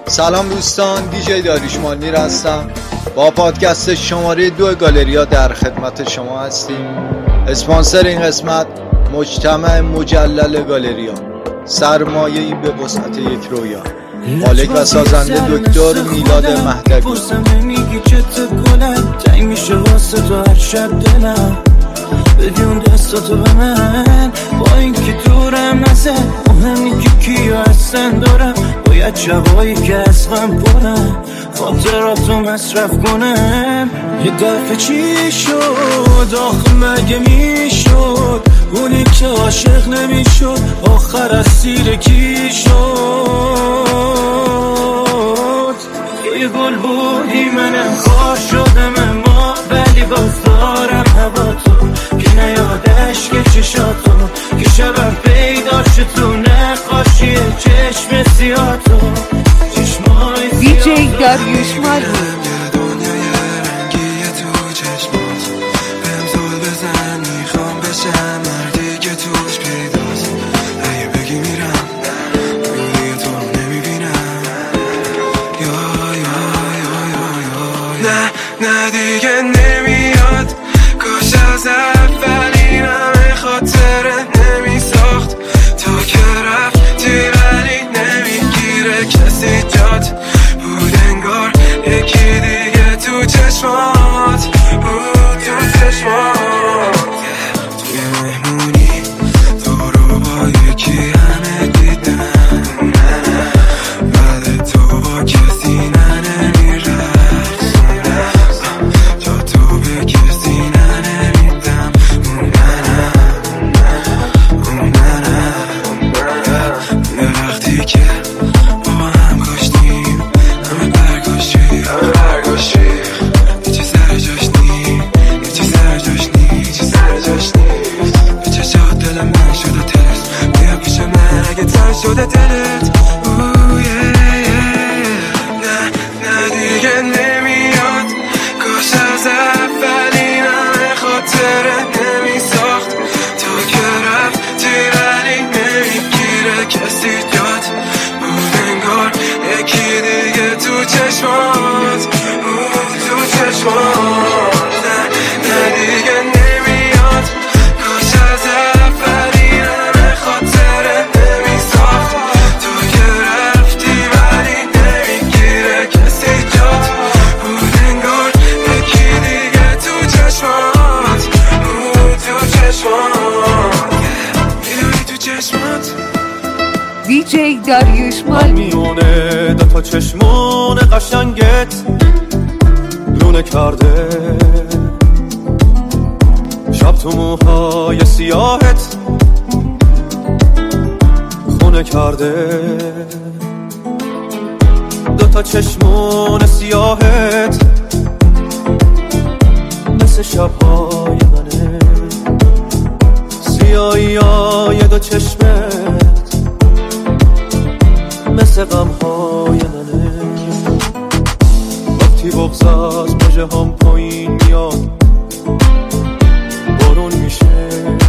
سلام دوستان، دیجی داریوش مانیر هستم. با پادکست شماره 2 گالریا در خدمت شما هستیم. اسپانسر این قسمت مجتمع مجلل گالریا، سرمایه‌ای به وسعت یک رویا. مالک و سازنده دکتر میلاد مهدوی. میگی چت گلم تنگ میشه واسه تو هر شب دلم، بدون دستاتو به من با این که دورم نزد. مهمی که کیو هستن دارم، باید شبایی که از غم پرم خاطراتو مصرف کنم. یه دفعه چی شد آخه مگه میشد اونی که عاشق نمیشد آخر از سیر کی شد؟ یه گل بودی منم خار شدم اما ولی باز دارم هوا تو که نیادش که چشاتو که شبم پیدا شد تو نقاشی چشم سیاه تو چشمای دیجی داریوش مانیر. نه دیگه نمیاد، کاش از اولین همه خاطره نمیساخت. تو که رفتی ولی نمیگیره کسی جات بود، انگار یکی دیگه تو چشمات بود، تو چشمات. توی مهمونی تو رو با یکی همه دیدم، بعد تو با کسی شده دلت. نه دیگه نمیاد، کاش از اولین همه خاطره نمیساخت. تو که رفتی ولی نمیگیره کسی جات بود، انگار یکی دیگه تو چشمات بود، تو چشمات. نه دیگه نمیاد، کاش از اولین همه خاطره دیجی داریوش مانیر. میونه دوتا چشمون قشنگت لونه کرده، شب تو موهای سیاهت خونه کرده. دوتا چشمون سیاهت مثل شبهای منه، سیاهی های دو چشمت مثل غمهای منه. وقتی بغض از مژه هم پایین میاد بارون میشه،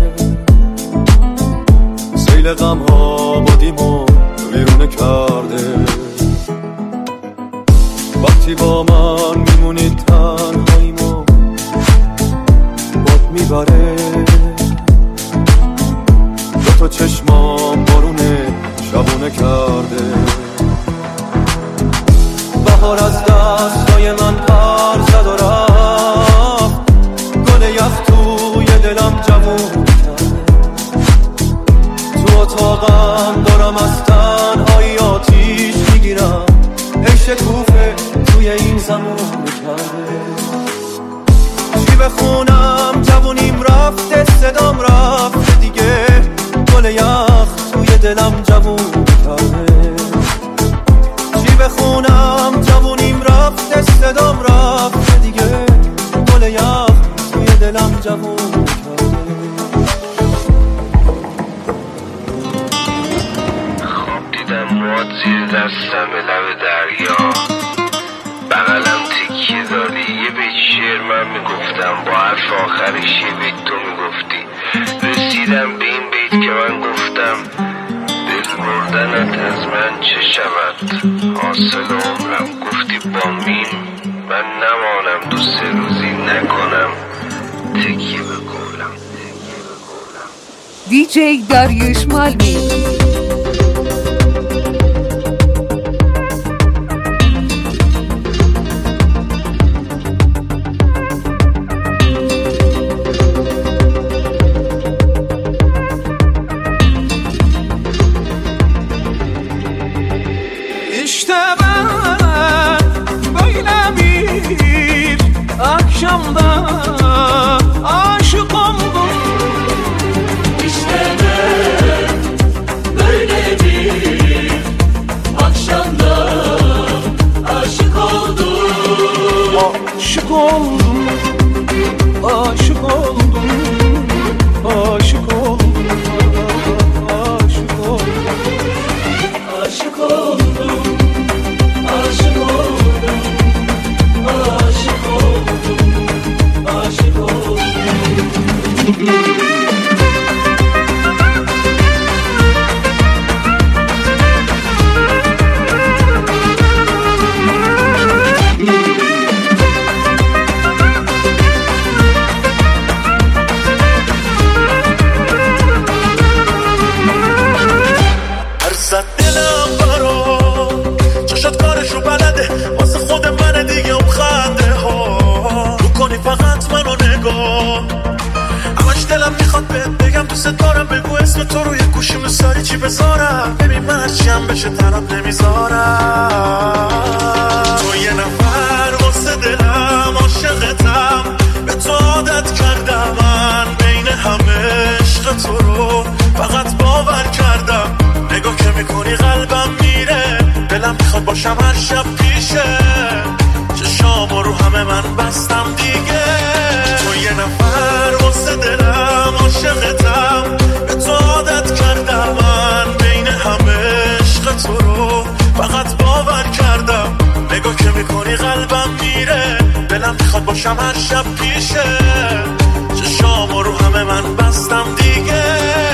سیل غمها بادیمو ویرونه کرده. وقتی با من میمونی تنهاییمو باد میبره، دوتا چشمام بارونه شبونه کرده. بهار از دستای من پر زد و رفت، گل یخ توی دلم جوون کرده. تو اتاقم دارم از تنهایی آتیش میگیرم، ای شکوفه توی این زمان کرده. چی بخونم جوونیم رفته، صدام رفته دیگه، گل یخ توی دلم جوون کرده. چی بخونم جوونیم رفته، صدام رفته دیگه، گل یخ توی دلم جوون کرده. خواب دیدم مواد زیر دستم به لب دریا، بغلم تکیه داری یه بیت شعر من میگفتم، با حرف آخرش یه بیت تو میگفتی. رسیدم به این بیت که من گفتم دل بردنت از من چه شود، حاصل عمرم گفتی با مین من نمانم 2-3 روزی نکنم تکیه به قولم. دیجی داریوش مالمی. Akşamda aşık oldum. İşte ben böyle bir akşamda aşık oldum. Aşık oldum, aşık oldum, aşık oldum, aşık oldum, aşık oldum, aşık oldum. هرزد دلم برا چشات کارشو بلده واسه خود من دیگه اون خنده ها بکنی فقط منو نگاه همش دلم میخواد بهت بگم دوست دارم بگو اسم تو روی گوشی مثالی چی بذارم ببین من هرچی هم بشه تنات نمیذارم تو یه نفر واسه دلم عاشقتم به تو عادت کردم من بین همه عشق تو رو فقط باور کردم نگاه که میکنی قلبم میره دلم میخواد باشم هر شب پیشه چشامو رو همه من بستم دیگه تو یه نفر واسه دلم عاشقتم به تو عادت کردم من بین همه عشق تو رو فقط باور کردم نگاه که میکنی قلبم میره دلم میخواد باشم هر شب پیشه چشامو رو همه من بستم دیگه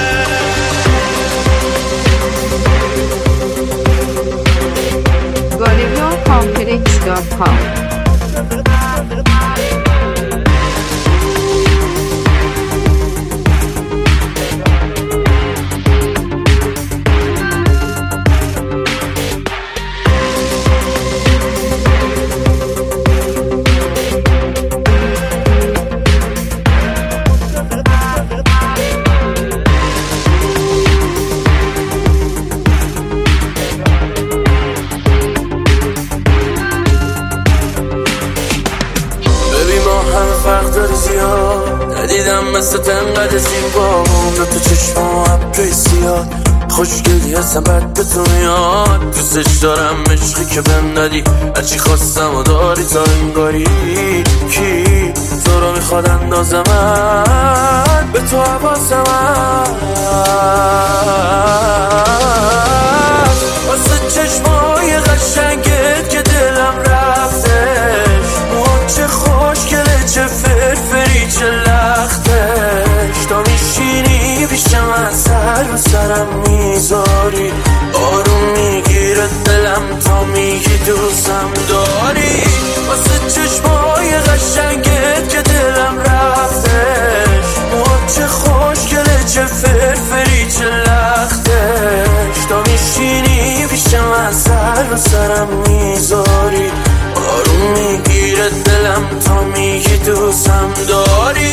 galeriacomplex.com. ندیدم مثل تنقدر زیبا اونجا تو چشمام ابری زیاد خوشگلی هستم بد به تو میاد دوستش دارم عشقی که بهم دادی هرچی خواستم و داری تا انگاری کی تو رو میخواد اندازمت به تو حواسم واسه چشمای قشنگت که دلم رفتش موها چه خوشگله چه فرفری چه لختش تا میشینی پیشم از سر و سرم میذاری آروم میگیره دلم تا میگی دوستم داری واسه چشمای قشنگت که دلم رفتش موها چه خوشگله چه فرفری چه لختش تا میشینی پیشم از سر و سرم میذاری آروم میگیره دلم تا میگی دوستم داری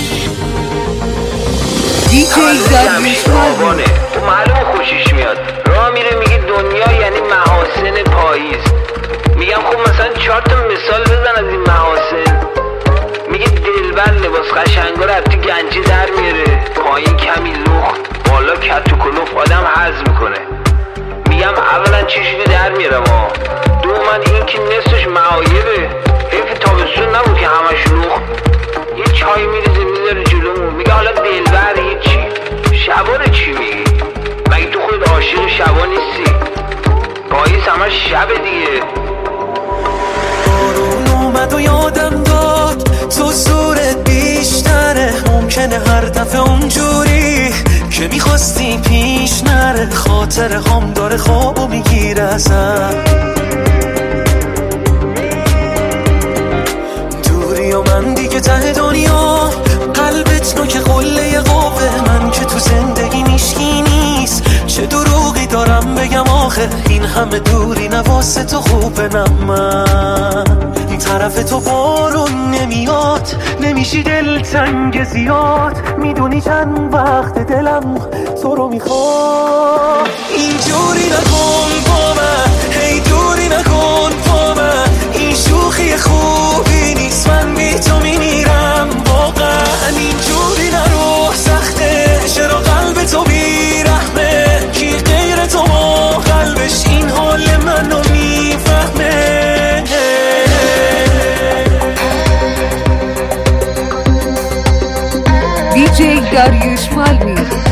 دیجی داریوش مالمی. تو معلوم خوشش میاد راه میره میگه دنیا یعنی محاسن پاییز میگم خب مثلا 4 تا مثال بزن از این محاسن میگه دلبر لباس قشنگا رفتی گنجی در میاره پایین کمی لخت بالا کت و کلوف آدم هضم میکنه میگم اولا چشمی در میارم دومن این که نصفش معایبه حیف تابستون نبود که همش لخت یه چای میریزه میذاره جلومون میگه حالا دلبر هیچی شبا رو چی میگی مگه تو خود عاشق شبا نیستی پاییز همش شب دیگه بارون اومد و یادم داد تو زورت بیشتره ممکنه هر دفعه اونجوری که میخواستی پیش نره خاطر هم داره خوابو میگیره ازم که ته دنیا قلبت نوک قله قوه من که تو زندگی میشکی نیست. چه دروغی دارم بگم آخه این همه دوری نواسه تو خوبه. نه من این طرف تو بارون نمیاد، نمیشی دلتنگ زیاد. میدونی چند وقت دلم تو رو میخواد. اینجوری نکن با من، هی دوری نکن با من. این شوخی خوبی نیست، من بی تو میمیرم واقعا. اینجوری نرو سخته، چرا قلب تو بیرحمه؟ کی غیر تو با قلبش این حال منو میفهمه؟ دیجی داریوش مالمی.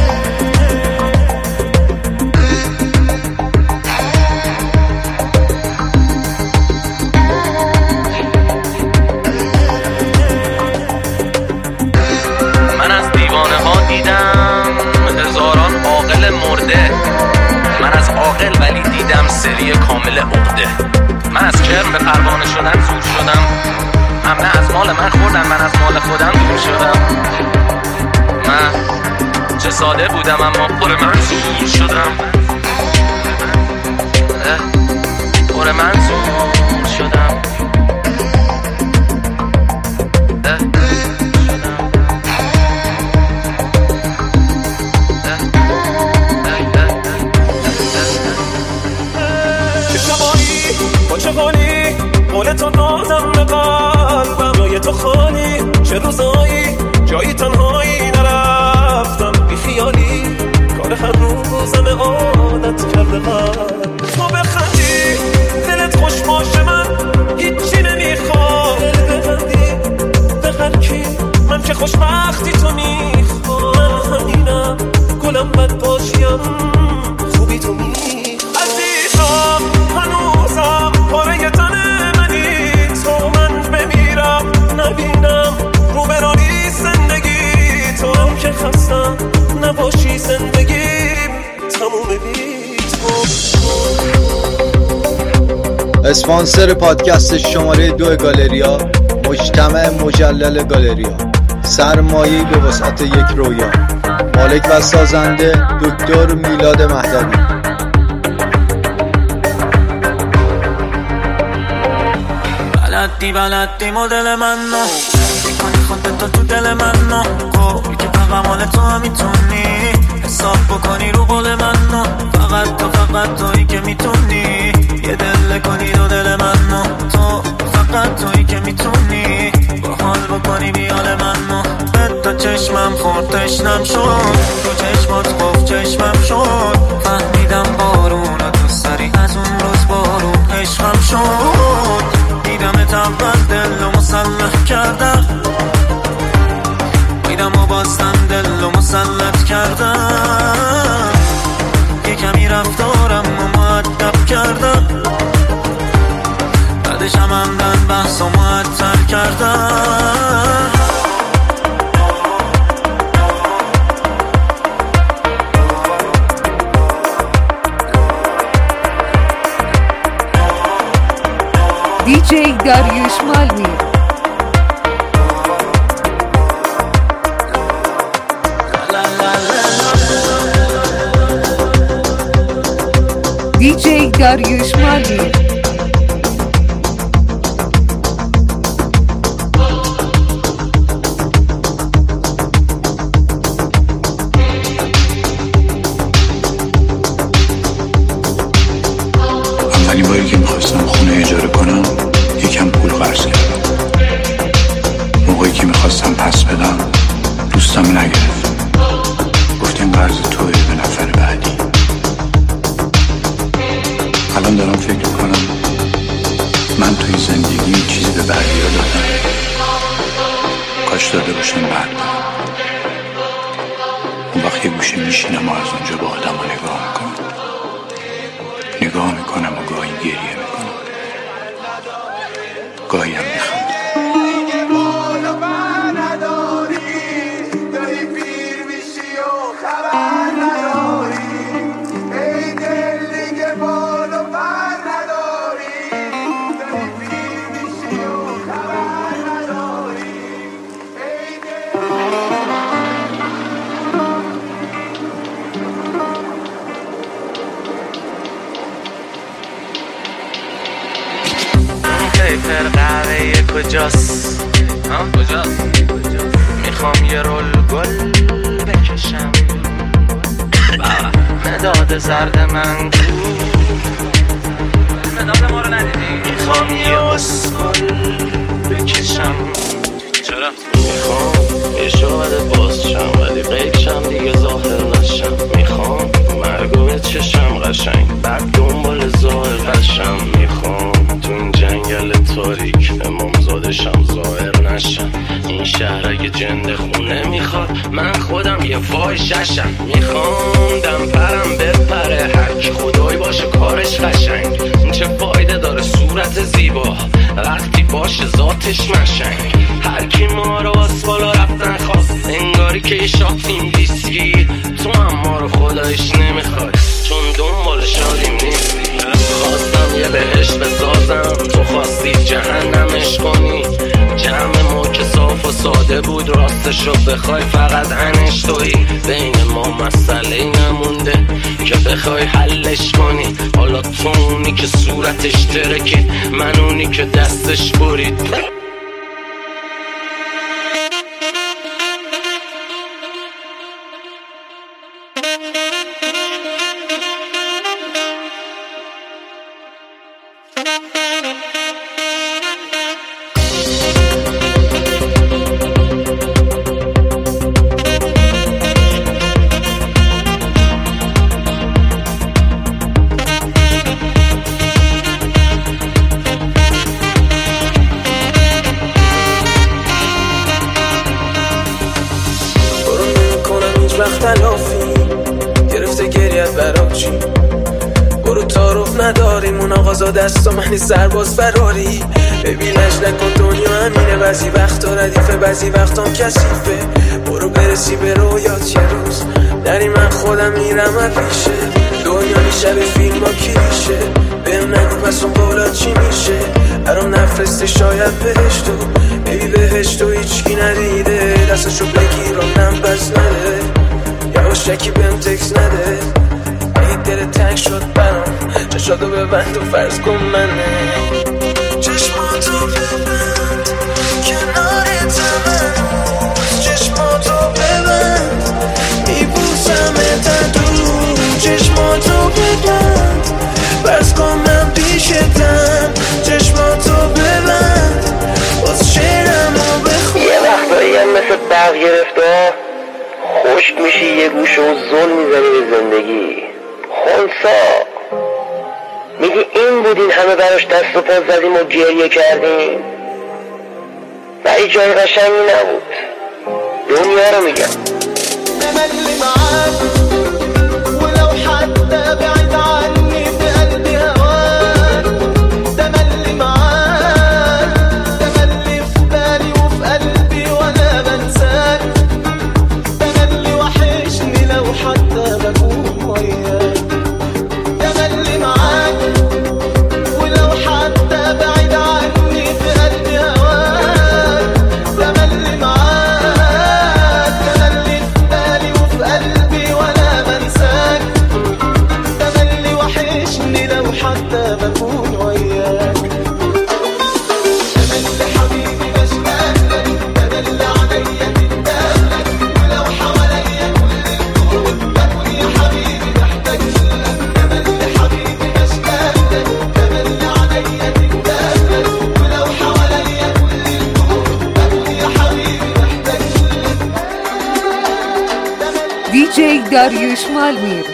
من از دیوانه ها دیدم هزاران عاقل مرده. من از عاقل ولی دیدم سری کامل عقده. من از کرم به پروانه شدن زور شدم. همه از مال من خوردن، من از مال خودم دور شدم. من چه ساده بودم اما پر منظور شدم. پر منظور شدم. چه شبایی با چه حالی قول تو دادم به قلبم. جای تو خالی چه روزایی جایی تنهایی نرفتم بی خیالی. کار هر روزم عادت کرده قلب تو بخندی دلت خوش باشه. من هیچی نمیخوام بخندی به هر کی. من که خوشبختی تو میخوام. من همینم گلم بد باشیم خوبی تو عزیزم. هنوزم پاره تن منی تو. من بمیرم نبینم رو برانی زندگی تو. هم که خستم نباشی زندگیم تموم بی تو. اسپانسر پادکست شماره 2 گالریا مجتمع مجلل گالریا، سرمایه‌ای به وسعت یک رویا. مالک و سازنده دکتر میلاد مهدوی. بلدی مدل من نو میکنی خودتو تو دل من نو. قول که فقط مال تو هم میتونی حساب بکنی رو قول من نو. فقط تویی که میتونی یه دل کنی دو دل من نو. تو فقط تویی که میتونی با حال بکنی بیال من نو. تا چشمم خورد تشنم شد، تو چشمات گفت چشمم شد. فهمیدم بارون و تو سری از اون روز بارون عشقم شد. دیدم اول دل و مسلح کردم، دیدم و باستن دل و مسلط کردم. یه کمی رفتارم و مؤدب کردم، بعدش هم همدن بحث و معطل کردم. دیجی داریوش مالمی. دیجی داریوش مالمی. اولین باری که میخواستم خونه اجاره کنم یکم پول قرض کردم. موقعی که میخواستم پس بدم دوستم نگرفت، گفت این قرض توی به نفر بعدی. الان دارم فکر میکنم من توی زندگی چیزی به بقیه دادم، کاش داده باشم بعد. اون وقت یه گوشه میشینم و از اونجا با آدم رو نگاه میکنم و گاهی گریه میکنم، گاهی هم میخوام. آخر قهوه کجاست؟ میخوام یه رول گل بکشم، مداد زرد من مداد ما رو ندیدی. میخوام یه اسکل بکشم. چرا؟ میخوام یه شاید باز شم ولی قیچم دیگه ظاهر نشم. میخوام مرگو به چشم قشنگ بعد دنبال ظاهر قشم. میخوام تو این جنگل تاریک امامزادشم ظاهر نشم. این شهر اگه جنده خونه میخواد من خودم یه وای ششم. میخوام دم پرم بپره هرکی خدای باشه کارش قشنگ. چه فایده داره صورت زیبا وقتی باشه ذاتش مشنگ. هرکی ما رو از بالا رفتن خواست انگاری که یه شاتیم ویسکی. تو هم ما رو خدایش نمیخوای چون دنبال شادیم نیستی. خواستم یه بهشت بسازم تو خواستی جهنمش کنی. جمع ما که صاف و ساده بود راستشو بخوای فقط انش تویی. بین ما مسئله نمونده که بخوای حلش کنی. حالا تو اونی که صورتش ترکید من اونی که دستش برید. گرفته گریت برام چی؟ برو تعارف نداریم اون آقازا دست و منی سرباز فراری. ببینش نکن دنیا همینه بعضی وقتا ردیفه بعضی وقتا کثیفه. برو برسی به رویات یه روز نری من خودم میرم پیشه. دنیا میشه به فیلم ها کلیشه بهم نگو پس اون قولات چی میشه. برام نفرسته شاید بهشتو ببی بهشتو هیچکی ندیده. دستشو بگیرم پس نده یواشکی بهم تکس نده. ای دل تنگ شد برام چشاتو ببند و فرض کن منه. چشماتو ببند کنارت هنوز. چشماتو ببند میبوسمت دور. چشماتو ببند فرض کن من پیشتم. چشماتو ببند باز شعرمو بخون. یه وقتایی هم مثل برق گرفته خشک میشی یه گوشه و زل میزنی به زندگی. خونسا میگی این بودین همه براش دست و پا زدیم و گریه کردیم ولی جای قشنگی نبود. دنیا رو میگم تملي معاك ولو حتى بعيد عني في قلبي هواك. تملي معاك تملي في بالي وفي قلبي وانا بنساك. تملي وحشني لو حتى بكون وياك. تملي معاك ولو حتى بعيد عني في قلبي هواك. تملي معاك تملي في بالي وفي قلبي وانا بنساك. تملي وحشني لو حتى بكون وياك. تملي حبيبي بشتاق لك. تملي عليا تندهلك ولو حواليا كل الكون بكون يا حبيبي محتاج لك. تملي حبيبي بشتاق لك. تملي عليا تندهلك ولو حواليا كل الكون بكون يا حبيبي محتاج لك. دیجی داریوش مالمیر.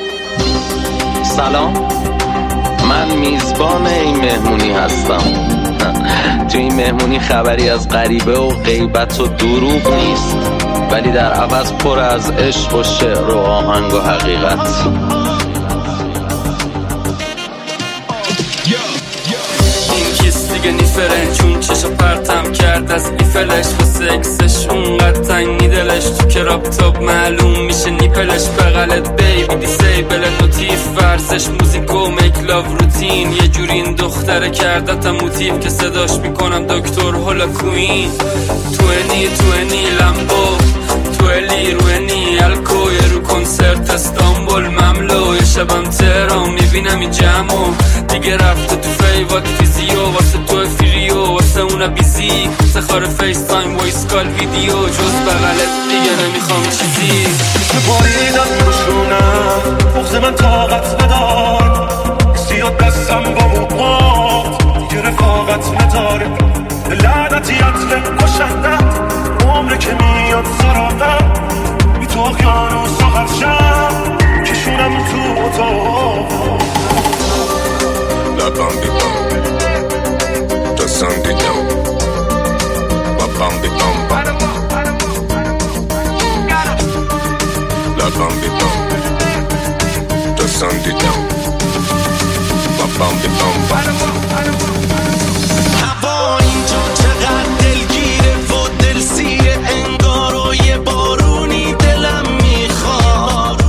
سلام، من میزبان این مهمونی هستم. تو این مهمونی خبری از غریبه و غیبت و دروغ نیست ولی در عوض پر از عشق و شعر و آهنگ و حقیقت. این کیس دیگه نیفرن چون چشا پرتم کرد از ایفلش و سکسش اونقدر تنگی دلش تو کراب تاب معلوم میشه نیپلش. بغلت بیبی دیسیبل نوتیف ورزش موزیک و میکلاو روتین. یه جوری این دختره کردتم موتیف که صداش میکنم دکتر هولا کوین. توینی لمبو تولی روینی الکو یه رو کنسرت استانبول مملو. یه شبم تهران میبینم این جمعو دیگه رفته تو فیوات فیزیو واسه تو فیری واسه اونا بیزی سخار فیس تایم وایس کال ویدیو جز بغلت دیگه نمیخوام چیزی باریدم روشونم بغض من طاقت ندار سیاد دستم با موقات دیگه رفاقت نداره لعنتیت کشندم عمره که میاد سراغم بی تو اقیانوس و هرشم کشونم تو اتاق لبم بیدم دستم دیدم لبم بیدم لبم بیدم دستم دیدم لبم بیدم هوا اینجا چقدر دلگیره و دلسیره انگار و یه بارونی دلم میخواد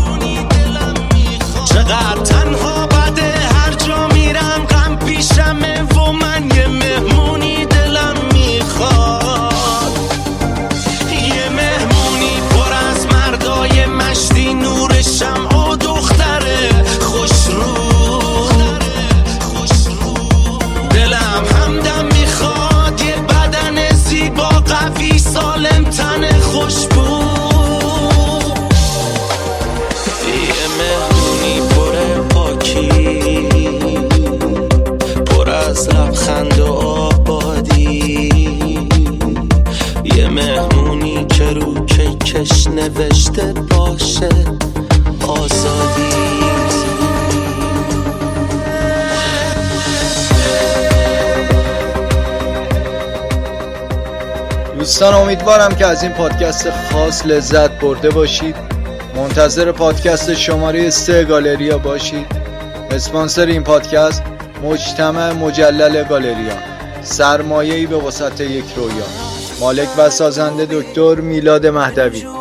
چقدر تنها بده هر جا میرم غم پیشمه و من یه مهمونی دلم میخواد یه مهمونی پر از مردای مشتی نور شمع و دختره خوش رو دلم همدم میخواد یه بدن زیبا قوی سالم تن خوشبو یه مهمونی پر پاکی پر از لبخند و آبادی یه مهمونی که رو کیکش نوشته باشه آزادی دوستان امیدوارم که از این پادکست خاص لذت برده باشید. منتظر پادکست شماره 3 گالریا باشید. اسپانسر این پادکست مجتمع مجلل گالریا، سرمایه‌ای به وسعت یک رویا. مالک و سازنده دکتر میلاد مهدوی.